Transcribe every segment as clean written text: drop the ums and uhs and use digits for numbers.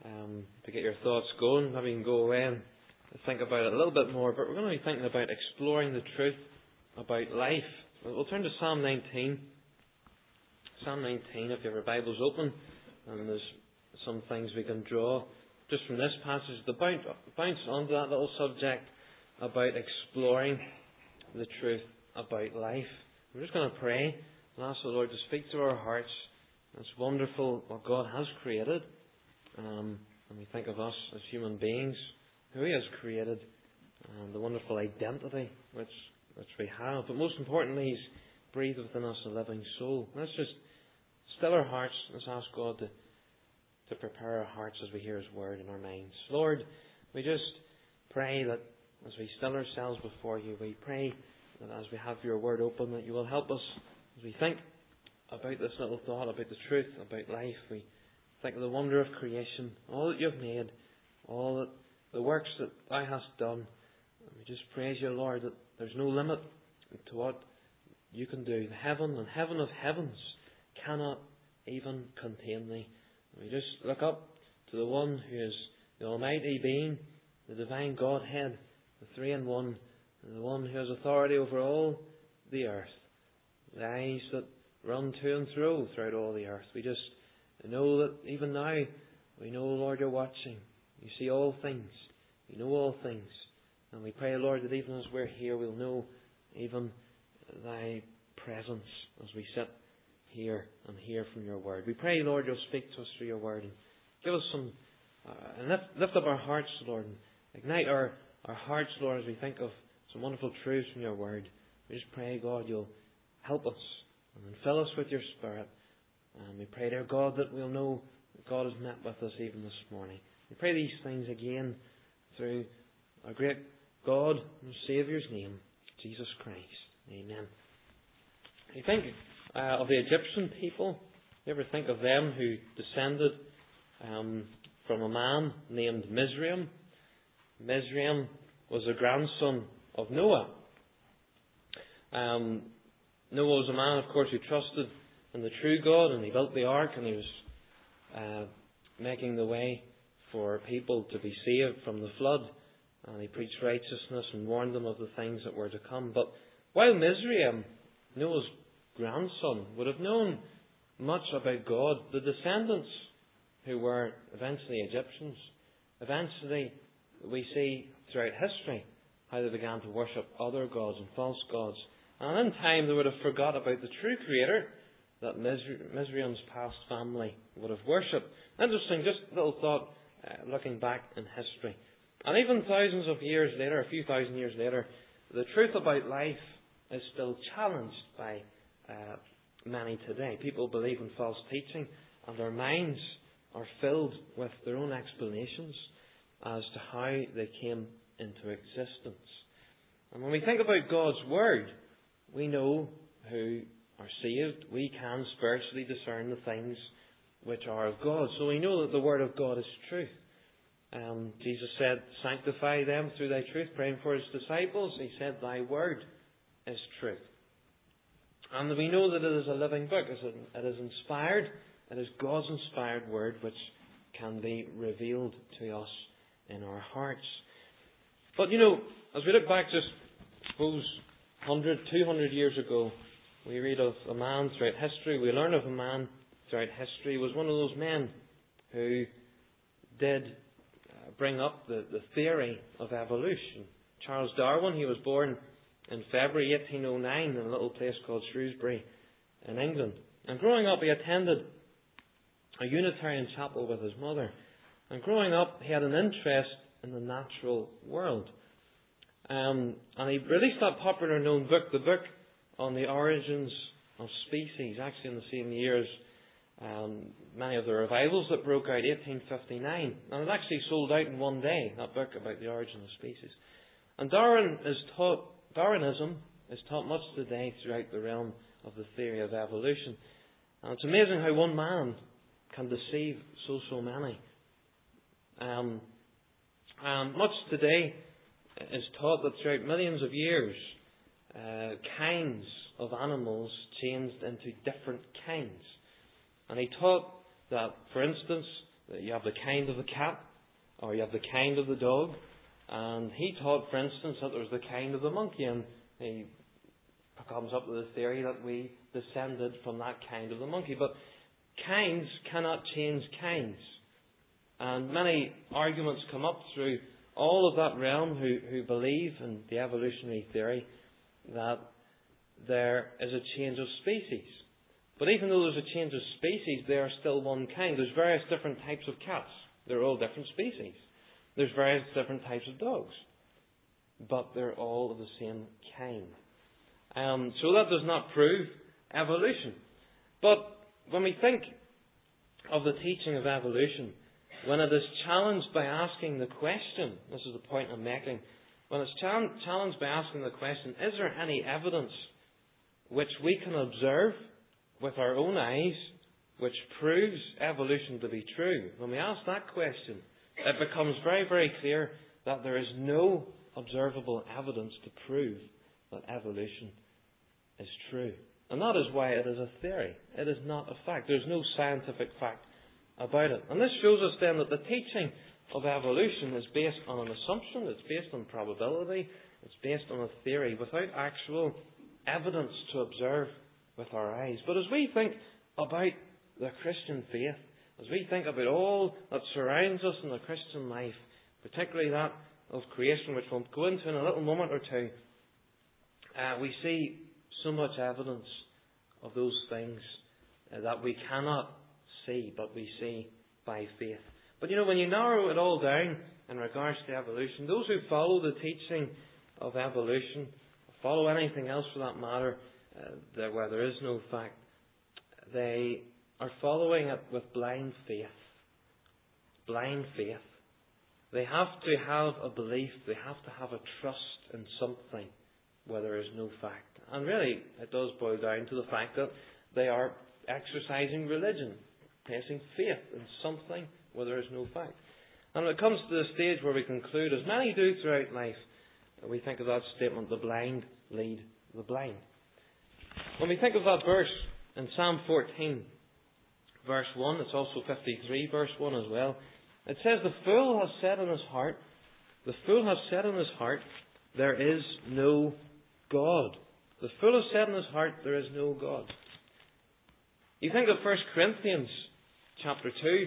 to get your thoughts going. Maybe you can go away and think about it a little bit more. But we're going to be thinking about exploring the truth about life. We'll turn to Psalm 19. Psalm 19, if you have your Bibles open, and there's some things we can draw just from this passage to bounce onto that little subject about exploring the truth about life. We're just going to pray and ask the Lord to speak to our hearts. It's wonderful what God has created. And we think of us as human beings, who He has created, and the wonderful identity which we have. But most importantly, He's breathed within us a living soul. Let's just still our hearts. Let's ask God to prepare our hearts as we hear His word in our minds. Lord, we just pray that as we still ourselves before You, we pray that as we have Your word open, that You will help us as we think about this little thought, about the truth, about life. We think of the wonder of creation, all that You've made, all that the works that Thou hast done. And we just praise You, Lord, that there's no limit to what You can do. The heaven and heaven of heavens cannot even contain Thee. And we just look up to the One who is the Almighty Being, the Divine Godhead, the Three in One, and the One who has authority over all the earth. The eyes that run to and fro throughout all the earth. We just know that even now, we know, Lord, You're watching. You see all things. You know all things. And we pray, Lord, that even as we're here, we'll know even Thy presence as we sit here and hear from Your word. We pray, Lord, You'll speak to us through Your word and give us some, and lift up our hearts, Lord, and ignite our hearts, Lord, as we think of some wonderful truths from Your word. We just pray, God, You'll help us and fill us with Your Spirit. And we pray, dear God, that we'll know that God has met with us even this morning. We pray these things again through our great God and Saviour's name, Jesus Christ. Amen. You think of the Egyptian people? You ever think of them who descended from a man named Mizraim? Mizraim was the grandson of Noah. Noah was a man, of course, who trusted in the true God, and he built the ark, and he was making the way for people to be saved from the flood. And he preached righteousness and warned them of the things that were to come. But while Mizraim, Noah's grandson, would have known much about God, the descendants who were eventually Egyptians, eventually we see throughout history how they began to worship other gods and false gods. And in time they would have forgot about the true Creator that Mizraim's past family would have worshipped. Interesting, just a little thought looking back in history. And even thousands of years later, a few thousand years later, the truth about life is still challenged by many today. People believe in false teaching, and their minds are filled with their own explanations as to how they came into existence. And when we think about God's Word, we know who are saved. We can spiritually discern the things which are of God. So we know that the Word of God is truth. Jesus said, sanctify them through Thy truth, praying for His disciples. He said, Thy Word is truth. And we know that it is a living book. It is inspired. It is God's inspired Word which can be revealed to us in our hearts. But as we look back just, suppose, 100, 200 years ago, we read of a man throughout history. We learn of a man throughout history. He was one of those men who did bring up the theory of evolution. Charles Darwin, he was born in February 1809 in a little place called Shrewsbury in England. And growing up, he attended a Unitarian chapel with his mother. And growing up, he had an interest in the natural world. And he released that popular known book, the book on the origins of species, actually in the same year as many of the revivals that broke out, 1859. And it actually sold out in one day, that book about the origin of species. And Darwinism is taught much today throughout the realm of the theory of evolution. And it's amazing how one man can deceive so many. Much today is taught that throughout millions of years, kinds of animals changed into different kinds. And he taught that, for instance, You have the kind of the cat, or you have the kind of the dog. And he taught, for instance, that there was the kind of the monkey, and he comes up with a theory that we descended from that kind of the monkey. But kinds cannot change kinds. And many arguments come up through all of that realm who believe in the evolutionary theory that there is a change of species. But even though there's a change of species, they are still one kind. There's various different types of cats. They're all different species. There's various different types of dogs. But they're all of the same kind. So that does not prove evolution. But when we think of the teaching of evolution, when it is challenged by asking the question, this is the point I'm making, when it's challenged by asking the question, is there any evidence which we can observe with our own eyes which proves evolution to be true? When we ask that question, it becomes very, very clear that there is no observable evidence to prove that evolution is true. And that is why it is a theory. It is not a fact. There's no scientific fact about it. And this shows us then that the teaching of evolution is based on an assumption, it's based on probability, it's based on a theory without actual evidence to observe with our eyes. But as we think about the Christian faith, as we think about all that surrounds us in the Christian life, particularly that of creation, which we'll go into in a little moment or two, we see so much evidence of those things that we cannot see, but we see by faith. But when you narrow it all down in regards to evolution, those who follow the teaching of evolution, follow anything else for that matter, where there is no fact, they are following it with blind faith. Blind faith. They have to have a belief, they have to have a trust in something where there is no fact. And really, it does boil down to the fact that they are exercising religion, placing faith in something where there is no fact. And when it comes to the stage where we conclude, as many do throughout life, we think of that statement, the blind lead the blind. When we think of that verse in Psalm 14, verse 1, it's also 53, verse 1 as well. It says, the fool has said in his heart, there is no God. The fool has said in his heart, there is no God. You think of 1 Corinthians chapter 2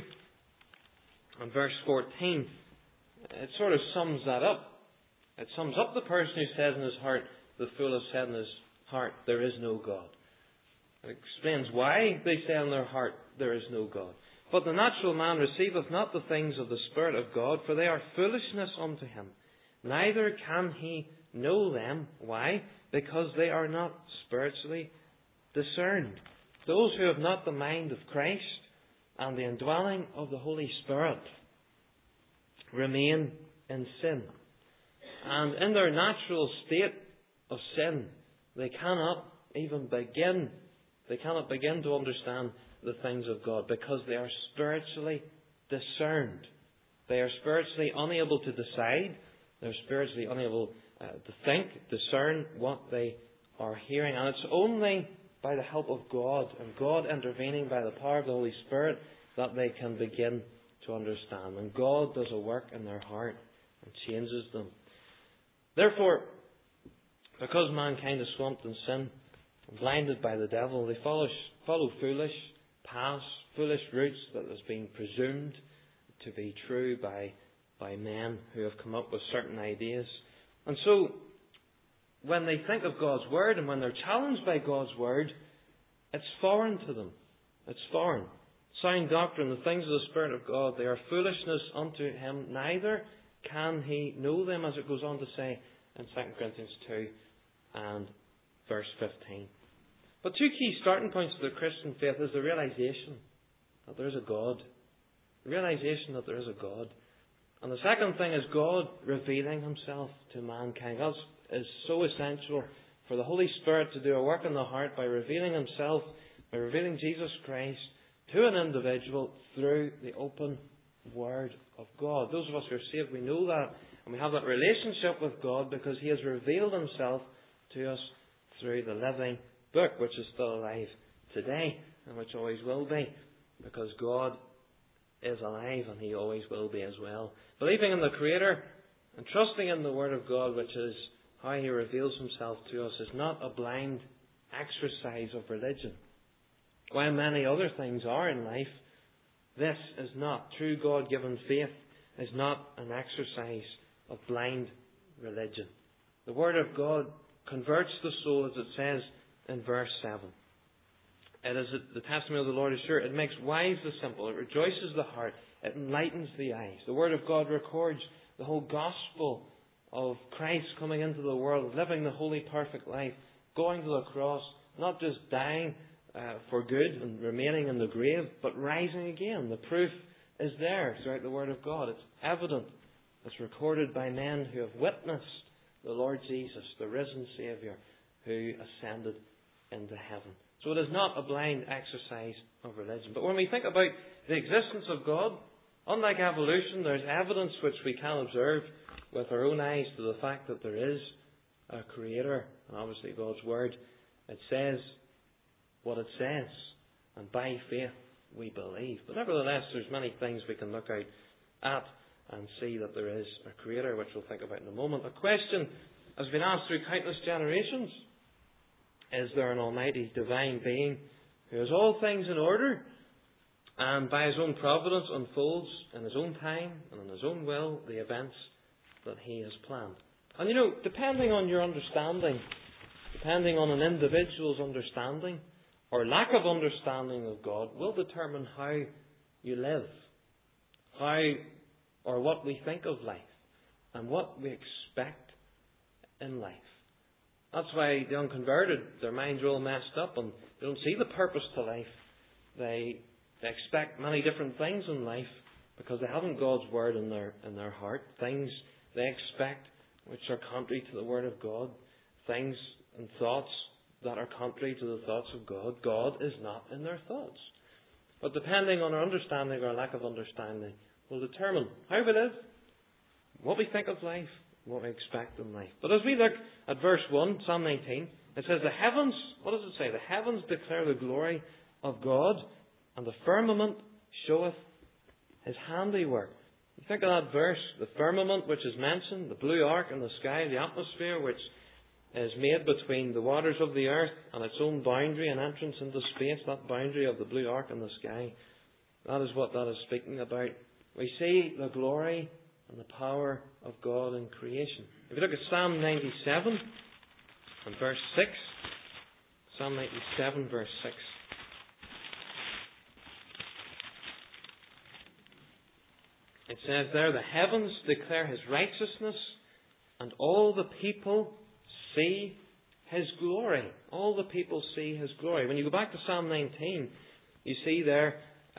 and verse 14, it sort of sums that up. It sums up the person who says in his heart, the fool has said in his heart, there is no God. It explains why they say in their heart, there is no God. But the natural man receiveth not the things of the Spirit of God, for they are foolishness unto him. Neither can he know them. Why? Because they are not spiritually discerned. Those who have not the mind of Christ and the indwelling of the Holy Spirit remain in sin. And in their natural state of sin, they cannot begin to understand the things of God because they are spiritually discerned. They are spiritually unable to decide. They're spiritually unable to think, discern what they are hearing. And it's only by the help of God and God intervening by the power of the Holy Spirit that they can begin to understand. And God does a work in their heart and changes them. Therefore, because mankind is swamped in sin and blinded by the devil, they follow foolish paths, foolish routes that has been presumed to be true by men who have come up with certain ideas. And so, when they think of God's Word and when they're challenged by God's Word, it's foreign to them. It's foreign. Sound doctrine, the things of the Spirit of God, they are foolishness unto him, neither can he know them, as it goes on to say in 2 Corinthians 2 and verse 15. But two key starting points of the Christian faith is the realization that there is a God. The realization that there is a God. And the second thing is God revealing himself to mankind. That is so essential for the Holy Spirit to do a work in the heart by revealing himself, by revealing Jesus Christ to an individual through the open Word of God. Those of us who are saved, we know that. And we have that relationship with God because he has revealed himself to us through the living book, which is still alive today and which always will be, because God is alive, and He always will be as well. Believing in the Creator and trusting in the Word of God, which is how He reveals Himself to us, is not a blind exercise of religion. While many other things are in life, this is not. True God-given faith is not an exercise of blind religion. The Word of God converts the soul, as it says in verse 7. It is the testimony of the Lord is sure. It makes wise the simple. It rejoices the heart. It enlightens the eyes. The Word of God records the whole gospel of Christ coming into the world, living the holy, perfect life, going to the cross, not just dying for good and remaining in the grave, but rising again. The proof is there throughout the Word of God. It's evident. It's recorded by men who have witnessed the Lord Jesus, the risen Saviour, who ascended into heaven. So it is not a blind exercise of religion. But when we think about the existence of God, unlike evolution, there's evidence which we can observe with our own eyes to the fact that there is a Creator. And obviously God's Word, it says what it says. And by faith we believe. But nevertheless, there's many things we can look out at and see that there is a Creator, which we'll think about in a moment. A question has been asked through countless generations. Is there an almighty divine being who has all things in order and by His own providence unfolds in His own time and in His own will the events that He has planned? And depending on your understanding, depending on an individual's understanding or lack of understanding of God, will determine how you live, how or what we think of life and what we expect in life. That's why the unconverted, their minds are all messed up and they don't see the purpose to life. They expect many different things in life because they haven't God's Word in their heart. Things they expect which are contrary to the Word of God. Things and thoughts that are contrary to the thoughts of God. God is not in their thoughts. But depending on our understanding or lack of understanding will determine how we live, what we think of life, what we expect in life. But as we look at verse 1, Psalm 19, it says, the heavens, what does it say? The heavens declare the glory of God, and the firmament showeth His handiwork. You think of that verse, the firmament which is mentioned, the blue arc in the sky, the atmosphere which is made between the waters of the earth and its own boundary and entrance into space, that boundary of the blue arc in the sky. That is what that is speaking about. We see the glory and the power of God in creation. If you look at Psalm 97 and verse 6, Psalm 97 verse 6. It says there, the heavens declare His righteousness and all the people see His glory. All the people see His glory. When you go back to Psalm 19, you see there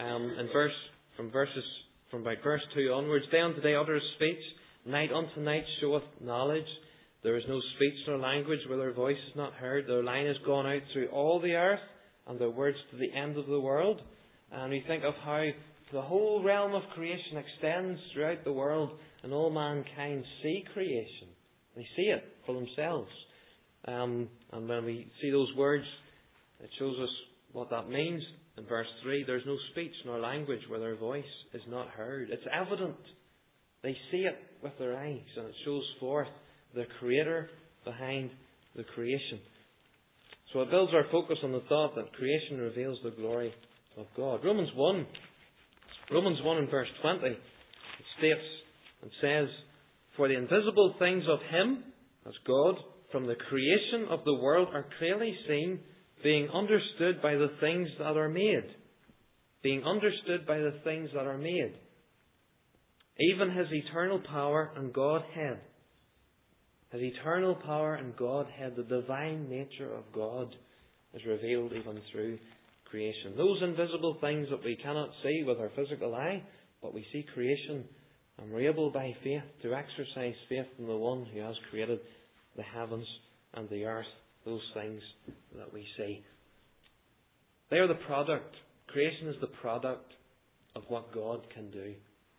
from about verse 2 onwards, day unto day uttereth speech, night unto night showeth knowledge. There is no speech nor language where their voice is not heard. Their line is gone out through all the earth, and their words to the end of the world. And we think of how the whole realm of creation extends throughout the world, and all mankind see creation. They see it for themselves. And when we see those words, it shows us what that means. In verse 3, there's no speech nor language where their voice is not heard. It's evident. They see it with their eyes, and it shows forth the Creator behind the creation. So it builds our focus on the thought that creation reveals the glory of God. Romans 1 in verse 20, it states and says, for the invisible things of Him, as God, from the creation of the world are clearly seen, being understood by the things that are made. Being understood by the things that are made. Even His eternal power and Godhead. His eternal power and Godhead, the divine nature of God, is revealed even through creation. Those invisible things that we cannot see with our physical eye, but we see creation, and we're able by faith to exercise faith in the One who has created the heavens and the earth. Those things that we see. They are the product. Creation is the product of what God can do.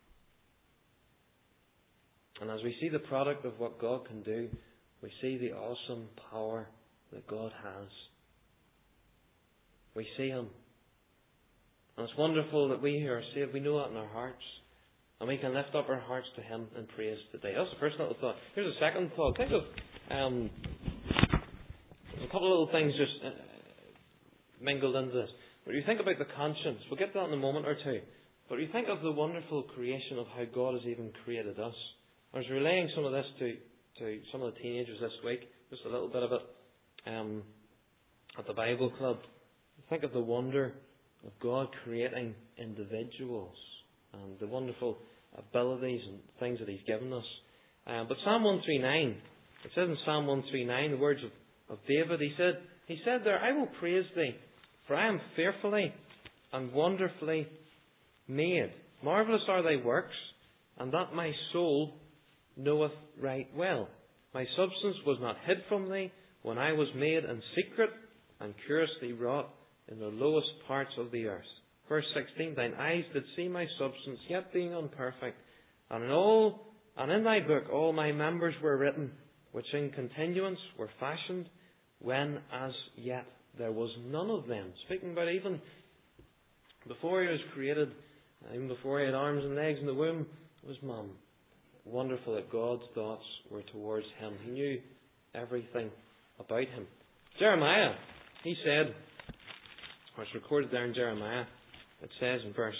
And as we see the product of what God can do, we see the awesome power that God has. We see Him. And it's wonderful that we who are saved, we know that in our hearts. And we can lift up our hearts to Him in praise today. That's the first little thought. Here's a second thought. Think of a couple of little things just mingled into this. But you think about the conscience. We'll get to that in a moment or two. But you think of the wonderful creation of how God has even created us. I was relaying some of this to some of the teenagers this week. Just a little bit of it at the Bible Club. Think of the wonder of God creating individuals and the wonderful abilities and things that He's given us. But Psalm 139, it says in Psalm 139, the words of David, he said there, I will praise Thee, for I am fearfully and wonderfully made. Marvellous are Thy works, and that my soul knoweth right well. My substance was not hid from Thee when I was made in secret and curiously wrought in the lowest parts of the earth. Verse 16, Thine eyes did see my substance, yet being unperfect. And in Thy book all my members were written, which in continuance were fashioned, when as yet there was none of them. Speaking about even before He was created, even before He had arms and legs in the womb, it was Mum. Wonderful that God's thoughts were towards Him. He knew everything about Him. Jeremiah, he said, or it's recorded there in Jeremiah, it says in verse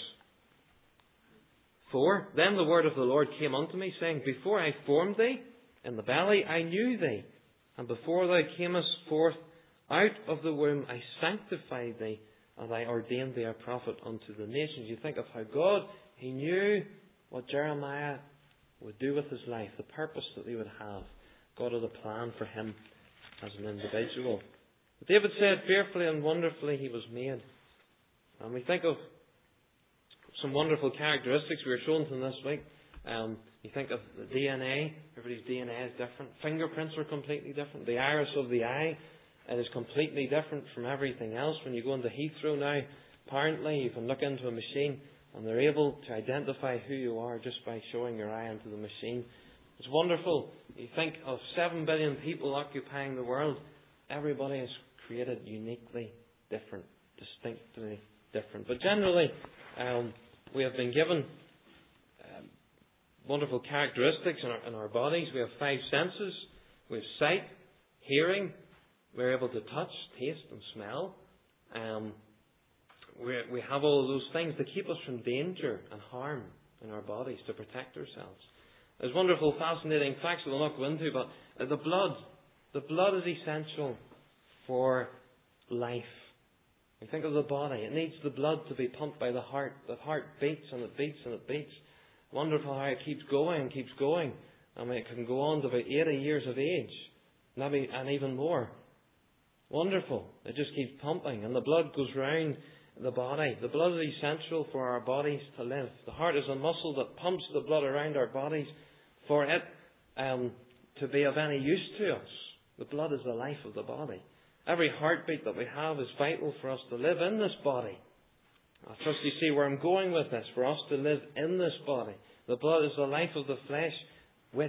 4, Then the word of the Lord came unto me, saying, Before I formed thee in the belly, I knew thee. And before thou camest forth out of the womb, I sanctified thee, and I ordained thee a prophet unto the nations. You think of how God, He knew what Jeremiah would do with his life, the purpose that he would have. God had a plan for him as an individual. But David said, fearfully and wonderfully he was made. And we think of some wonderful characteristics we were shown to them this week. You think of the DNA. Everybody's DNA is different. Fingerprints are completely different. The iris of the eye, it is completely different from everything else. When you go into Heathrow now, apparently you can look into a machine and they're able to identify who you are just by showing your eye into the machine. It's wonderful. You think of 7 billion people occupying the world. Everybody is created uniquely different, distinctly different. But generally, we have been given wonderful characteristics in our bodies. We have 5 senses. We have sight, hearing. We're able to touch, taste and smell. We have all of those things to keep us from danger and harm in our bodies, to protect ourselves. There's wonderful, fascinating facts that we'll not go into, but the blood is essential for life. You think of the body. It needs the blood to be pumped by the heart. The heart beats and it beats and it beats. Wonderful how it keeps going and keeps going. I mean, it can go on to about 80 years of age, maybe, and even more. Wonderful. It just keeps pumping, and the blood goes round the body. The blood is essential for our bodies to live. The heart is a muscle that pumps the blood around our bodies for it to be of any use to us. The blood is the life of the body. Every heartbeat that we have is vital for us to live in this body. I trust you see where I'm going with this. For us to live in this body. The blood is the life of the flesh which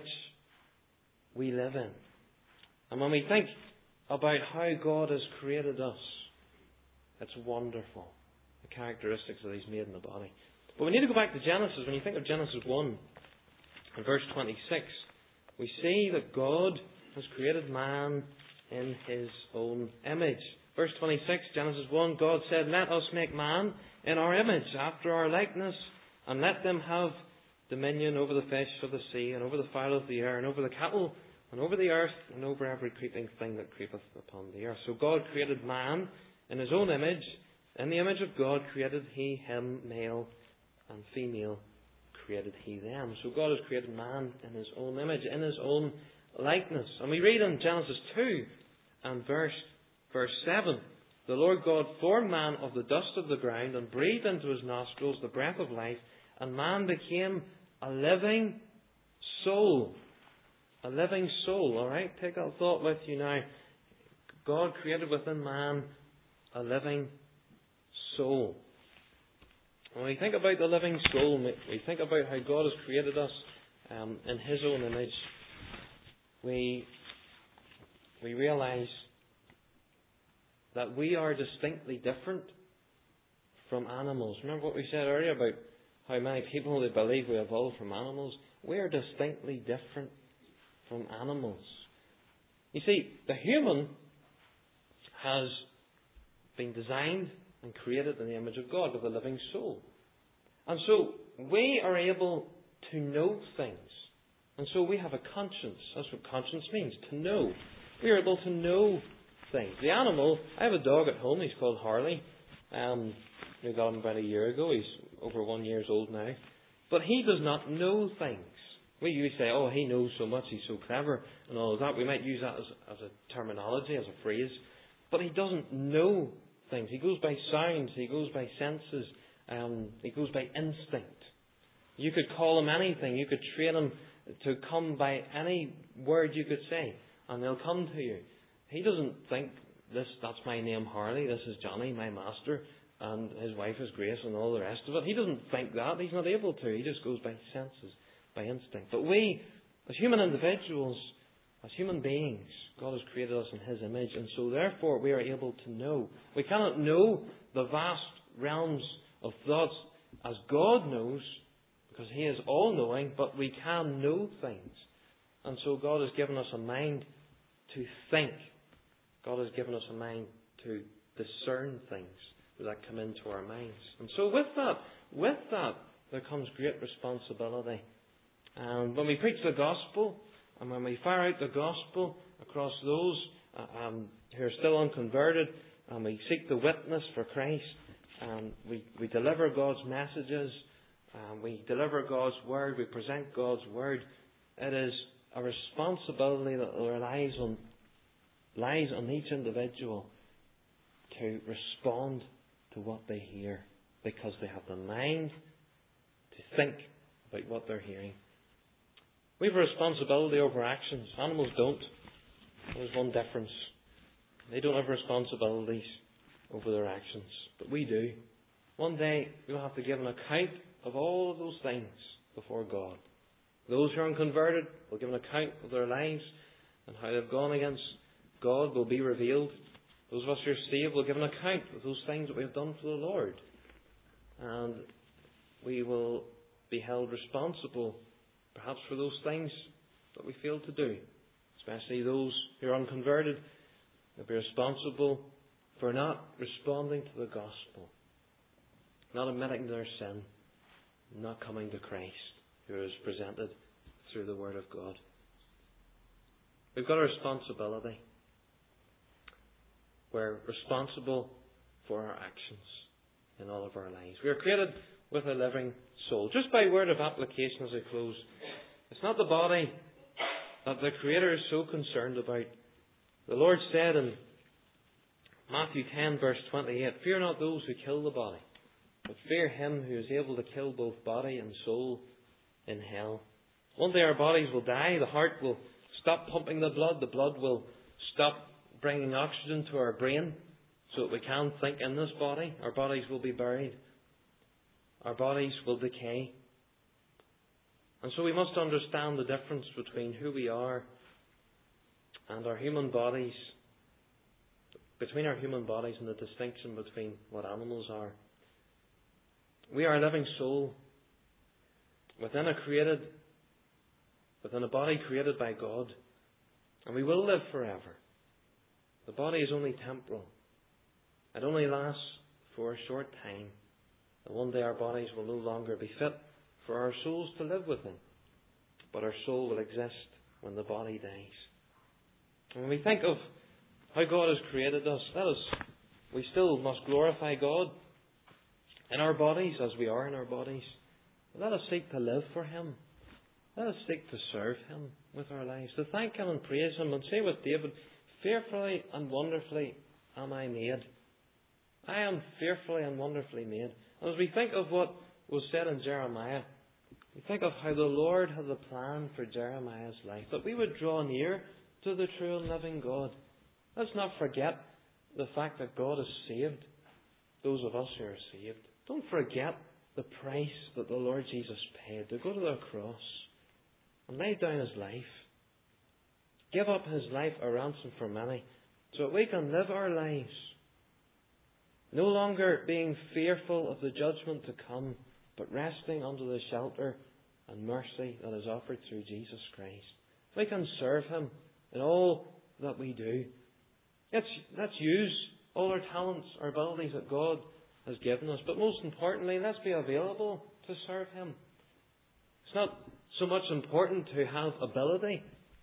we live in. And when we think about how God has created us, it's wonderful, the characteristics that He's made in the body. But we need to go back to Genesis. When you think of Genesis 1, in verse 26, we see that God has created man in His own image. Verse 26, Genesis 1, God said, Let us make man in our image, after our likeness, and let them have dominion over the fish of the sea, and over the fowl of the air, and over the cattle, and over the earth, and over every creeping thing that creepeth upon the earth. So God created man in His own image. In the image of God created He him, male and female created He them. So God has created man in His own image, in His own likeness. And we read in Genesis 2 and verse 7, The Lord God formed man of the dust of the ground and breathed into his nostrils the breath of life, and man became a living soul. A living soul, alright? Take that thought with you now. God created within man a living soul. When we think about the living soul, we think about how God has created us in His own image, we realise that we are distinctly different from animals. Remember what we said earlier about how many people they believe we evolved from animals? We are distinctly different from animals. You see, the human has been designed and created in the image of God with a living soul. And so we are able to know things. And so we have a conscience. That's what conscience means, to know. We are able to know things. The animal, I have a dog at home, he's called Harley. We got him about a year ago. He's over 1 year old now. But he does not know things. We usually say, oh, he knows so much, he's so clever, and all of that. We might use that as a terminology, as a phrase. But he doesn't know things. He goes by sounds, he goes by senses, he goes by instinct. You could call him anything. You could train him to come by any word you could say, and they'll come to you. He doesn't think, that's my name Harley, this is Johnny, my master, and his wife is Grace, and all the rest of it. He doesn't think that. He's not able to. He just goes by senses, by instinct. But we, as human individuals, as human beings, God has created us in His image, and so therefore we are able to know. We cannot know the vast realms of thoughts as God knows, because He is all-knowing, but we can know things. And so God has given us a mind to think. God has given us a mind to discern things that come into our minds. And so with that, there comes great responsibility. And when we preach the gospel, and when we fire out the gospel across those who are still unconverted, and we seek the witness for Christ, and we deliver God's messages, we deliver God's word, we present God's word, it is a responsibility that lies on each individual to respond to what they hear, because they have the mind to think about what they're hearing. We have a responsibility over actions. Animals don't. There's one difference. They don't have responsibilities over their actions, but we do. One day we'll have to give an account of all of those things before God. Those who are unconverted will give an account of their lives, and how they've gone against God will be revealed. Those of us who are saved will give an account of those things that we have done for the Lord. And we will be held responsible, perhaps, for those things that we failed to do. Especially those who are unconverted will be responsible for not responding to the gospel, not admitting their sin, not coming to Christ, who is presented through the Word of God. We've got a responsibility. We're responsible for our actions in all of our lives. We are created with a living soul. Just by word of application as I close, it's not the body that the Creator is so concerned about. The Lord said in Matthew 10 verse 28, "Fear not those who kill the body, but fear Him who is able to kill both body and soul in hell." One day our bodies will die, the heart will stop pumping the blood will stop bringing oxygen to our brain so that we can think in this body. Our bodies will be buried. Our bodies will decay. And so we must understand the difference between who we are and our human bodies, between our human bodies and the distinction between what animals are. We are a living soul within a body created by God, and we will live forever. The body is only temporal. It only lasts for a short time. And one day our bodies will no longer be fit for our souls to live within. But our soul will exist when the body dies. And when we think of how God has created us, we still must glorify God in our bodies as we are in our bodies. Let us seek to live for Him. Let us seek to serve Him with our lives, to thank Him and praise Him, and say with David, "Fearfully and wonderfully am I made." I am fearfully and wonderfully made. And as we think of what was said in Jeremiah, we think of how the Lord had a plan for Jeremiah's life, that we would draw near to the true and living God. Let's not forget the fact that God has saved those of us who are saved. Don't forget the price that the Lord Jesus paid to go to the cross and lay down His life. Give up His life a ransom for many, so that we can live our lives No longer being fearful of the judgment to come, but resting under the shelter and mercy that is offered through Jesus Christ. We can serve Him in all that we do. Let's use all our talents, our abilities that God has given us. But most importantly, let's be available to serve Him. It's not so much important to have ability.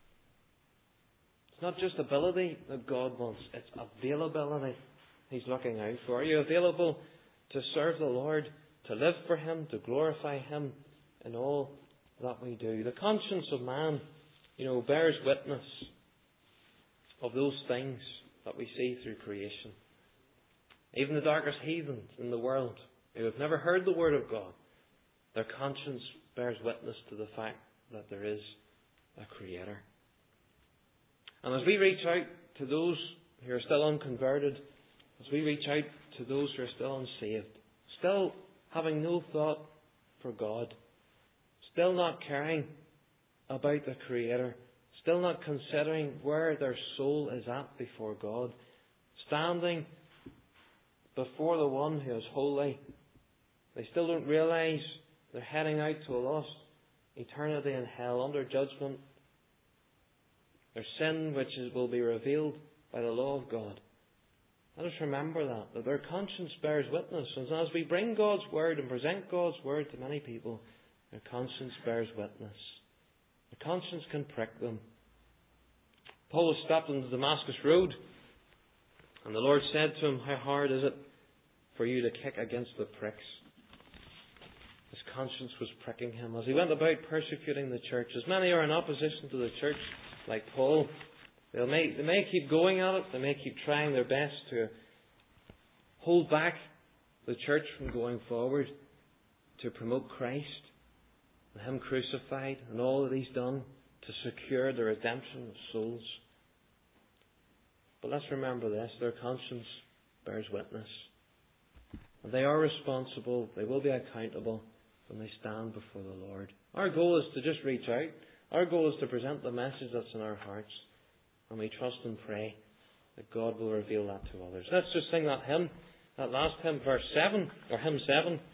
It's not just ability that God wants. It's availability He's looking out for. Are you available to serve the Lord, to live for Him, to glorify Him in all that we do? The conscience of man, bears witness of those things that we see through creation. Even the darkest heathens in the world who have never heard the Word of God, their conscience bears witness to the fact that there is a Creator. And as we reach out to those who are still unconverted, as we reach out to those who are still unsaved, still having no thought for God, still not caring about the Creator, still not considering where their soul is at before God, standing before the one who is holy, they still don't realise they're heading out to a lost eternity in hell under judgment. Their sin, which will be revealed by the law of God. Let us remember that their conscience bears witness. And as we bring God's Word and present God's Word to many people, their conscience bears witness. Their conscience can prick them. Paul was stopped on the Damascus Road, and the Lord said to him, "How hard is it for you to kick against the pricks?" His conscience was pricking him as he went about persecuting the church. As many are in opposition to the church, like Paul, they may keep going at it, they may keep trying their best to hold back the church from going forward, to promote Christ, and Him crucified, and all that He's done to secure the redemption of souls. But let's remember this, their conscience bears witness. And they are responsible, they will be accountable when they stand before the Lord. Our goal is to just reach out. Our goal is to present the message that's in our hearts. And we trust and pray that God will reveal that to others. Let's just sing that hymn, that last hymn, verse 7, or hymn 7.